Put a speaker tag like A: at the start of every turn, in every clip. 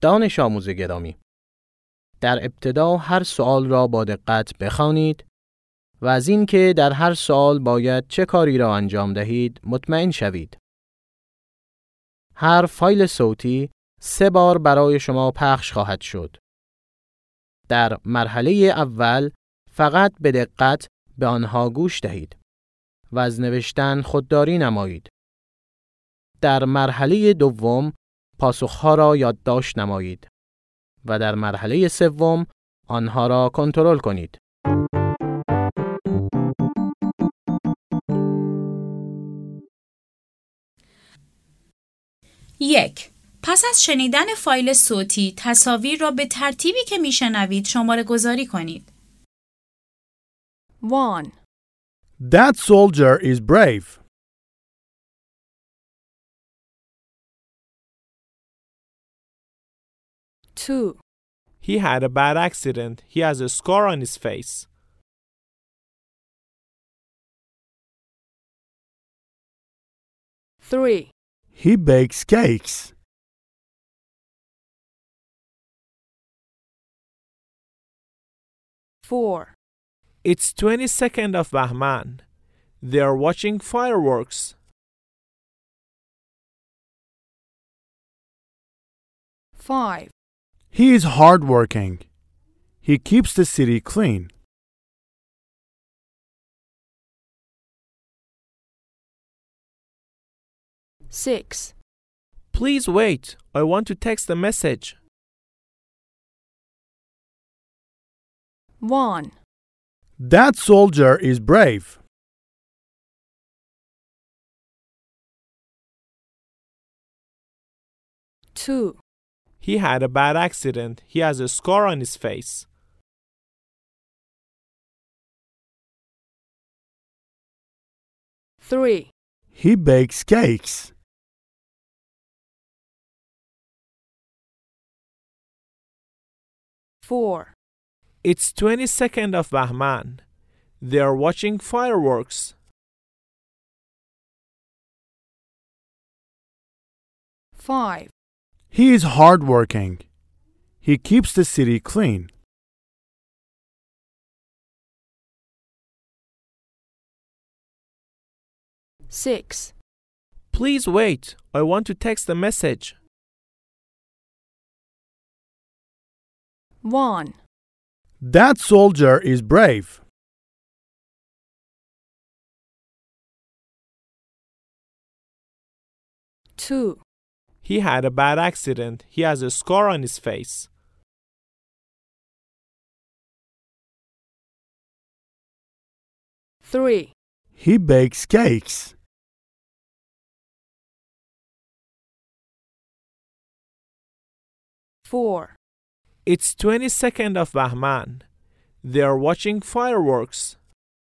A: دانش آموز گرامی، در ابتدا هر سوال را با دقت بخوانید و از این که در هر سوال باید چه کاری را انجام دهید مطمئن شوید. هر فایل صوتی 3 بار برای شما پخش خواهد شد. در مرحله اول فقط به دقت به آنها گوش دهید و از نوشتن خودداری نمایید. در مرحله دوم پاسخها را یادداشت نمایید و در مرحله سوم آنها را کنترل کنید.
B: یک. پس از شنیدن فایل صوتی تصاویر را به ترتیبی که میشنوید شماره گذاری کنید.
C: 1.
D: That soldier is brave.
C: 2.
E: He had a bad accident. He has a scar on his face.
C: 3.
D: He bakes cakes.
C: 4.
E: It's 22nd of Bahman. They are watching fireworks.
C: 5.
D: He is hardworking. He keeps the city clean.
C: 6.
E: Please wait. I want to text a message.
C: 1.
D: That soldier is brave.
C: 2.
E: He had a bad accident. He has a scar on his face.
C: 3.
D: He bakes cakes.
C: 4.
E: It's 22nd of Bahman. They are watching fireworks.
C: 5.
D: He is hardworking. He keeps the city clean.
C: 6.
E: Please wait. I want to text a message.
C: 1.
D: That soldier is brave.
C: 2.
E: He had a bad accident. He has a scar on his face.
C: 3.
D: He bakes cakes.
C: 4.
E: It's 22nd of Bahman. They are watching fireworks.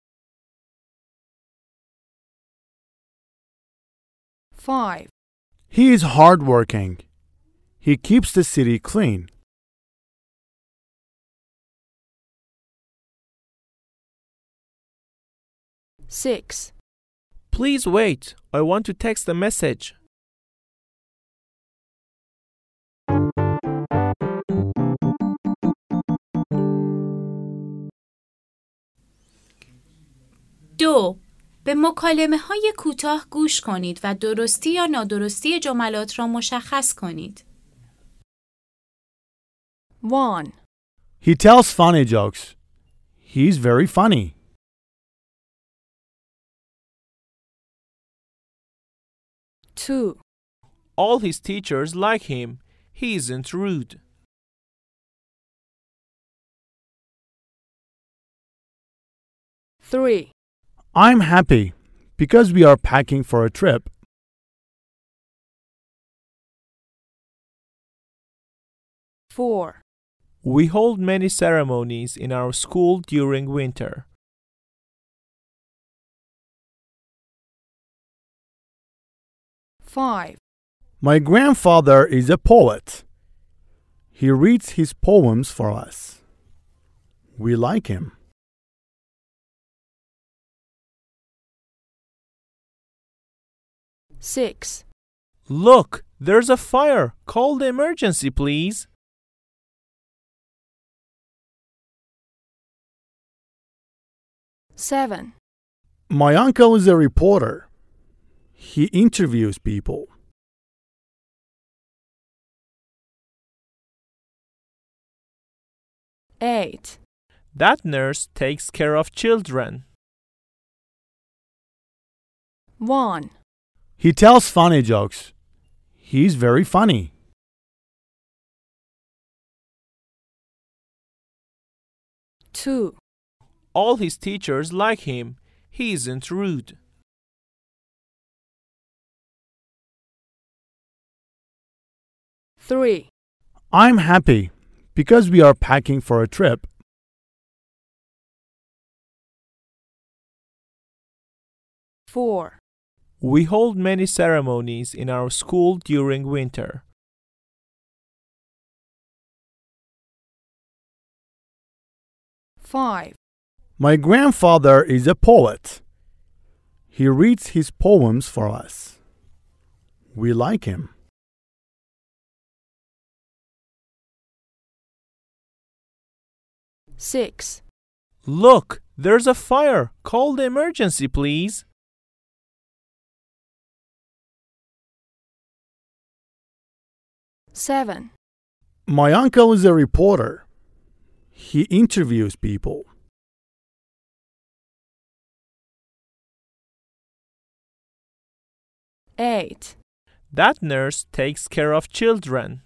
C: 5.
D: He is hardworking. He keeps the city clean.
C: 6.
E: Please wait. I want to text a message.
B: دو. به مکالمه‌های کوتاه گوش کنید و درستی یا نادرستی جملات را مشخص کنید.
C: 1.
D: He tells funny jokes. He's very funny.
C: 2.
E: All his teachers like him. He isn't rude.
C: 3.
D: I'm happy because we are packing for a trip.
C: 4.
E: We hold many ceremonies in our school during winter.
C: 5.
D: My grandfather is a poet. He reads his poems for us. We like him.
C: 6.
E: Look, there's a fire. Call the emergency, please.
C: 7,
D: My uncle is a reporter. He interviews people.
C: 8,
E: That nurse takes care of children.
C: 1,
D: He tells funny jokes. He's very funny.
C: 2,
E: All his teachers like him. He isn't rude.
C: 3,
D: I'm happy because we are packing for a trip.
C: 4,
E: We hold many ceremonies in our school during winter.
C: 5,
D: My grandfather is a poet. He reads his poems for us. We like him.
C: 6,
E: Look, there's a fire. Call the emergency, please.
C: 7,
D: My uncle is a reporter. He interviews people.
C: 8,
E: That nurse takes care of children.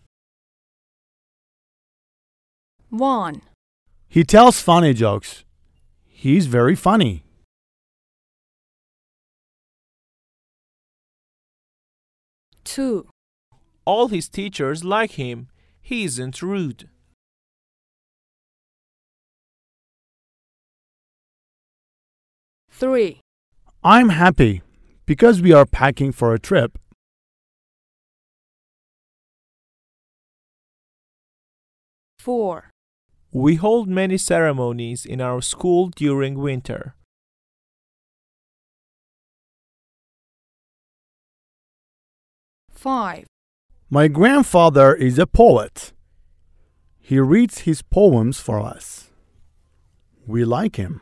C: 1,
D: He tells funny jokes. He's very funny.
C: 2,
E: All his teachers like him. He isn't rude.
C: 3,
D: I'm happy because we are packing for a trip.
C: 4,
E: We hold many ceremonies in our school during winter.
C: 5,
D: My grandfather is a poet. He reads his poems for us. We like him.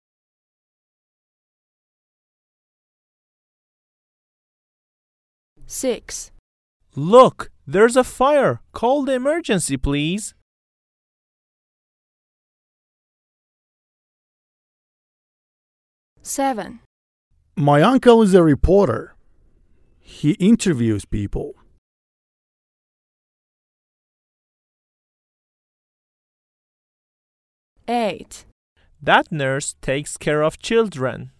C: 6,
E: Look, there's a fire. Call the emergency, please.
C: 7,
D: My uncle is a reporter. He interviews people.
C: 8,
E: That nurse takes care of children.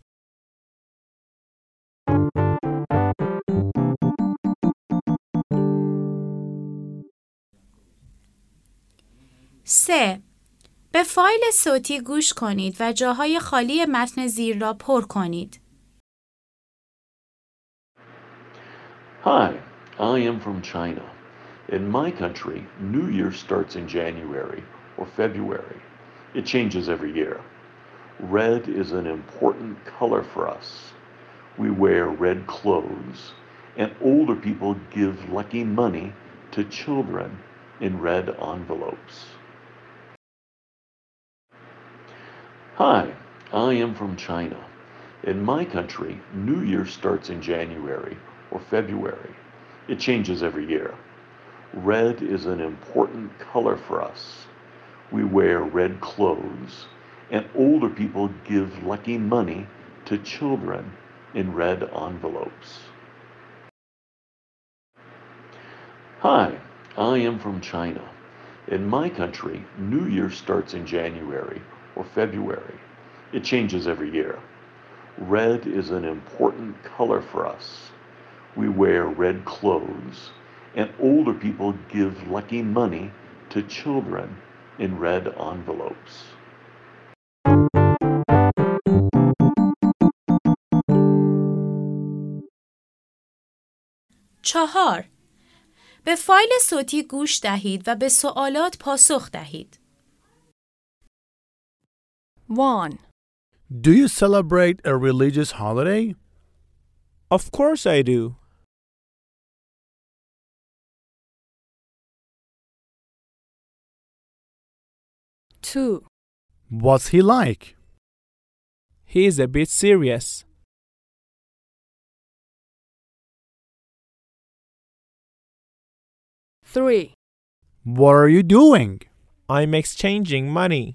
B: سه. به فایل صوتی گوش کنید و جاهای خالی متن زیر را پر کنید.
F: Hi, I am from China. In my country, New Year starts in January or February. It changes every year. Red is an important color for us. We wear red clothes, and older people give lucky money to children in red envelopes. Hi, I am from China. In my country, New Year starts in January or February. It changes every year. Red is an important color for us. We wear red clothes, and older people give lucky money to children in red envelopes. Hi, I am from China. In my country, New Year starts in January or February. It changes every year. Red is an important color for us. We wear red clothes, and older people give lucky money to children in red envelopes.
B: چهار. به فایل صوتی گوش دهید و به سوالات پاسخ دهید.
C: 1,
D: Do you celebrate a religious holiday?
E: Of course I do.
C: 2,
D: What's he like?
E: He is a bit serious.
C: 3,
D: What are you doing?
E: I'm exchanging money.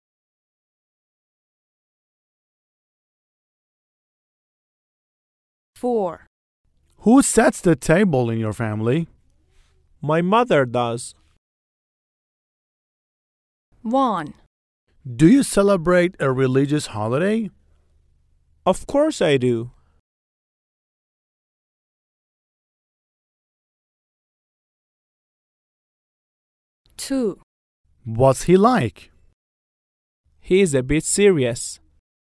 C: 4,
D: Who sets the table in your family?
E: My mother does.
C: 1,
D: Do you celebrate a religious holiday?
E: Of course I do.
C: 2,
D: What's he like?
E: He is a bit serious.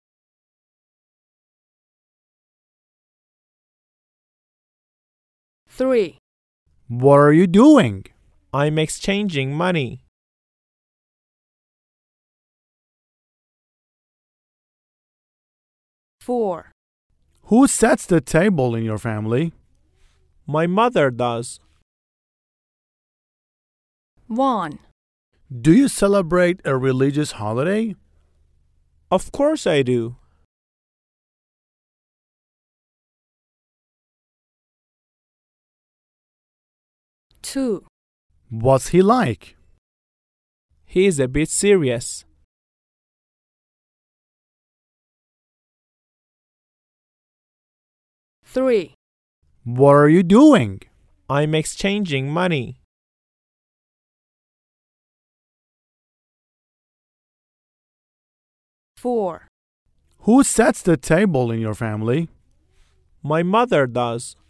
C: 3,
D: What are you doing?
E: I'm exchanging money.
C: 4,
D: Who sets the table in your family?
E: My mother does.
C: 1,
D: Do you celebrate a religious holiday?
E: Of course I do.
C: 2,
D: What's he like?
E: He is a bit serious.
C: 3,
D: What are you doing?
E: I'm exchanging money.
C: 4,
D: Who sets the table in your family?
E: My mother does.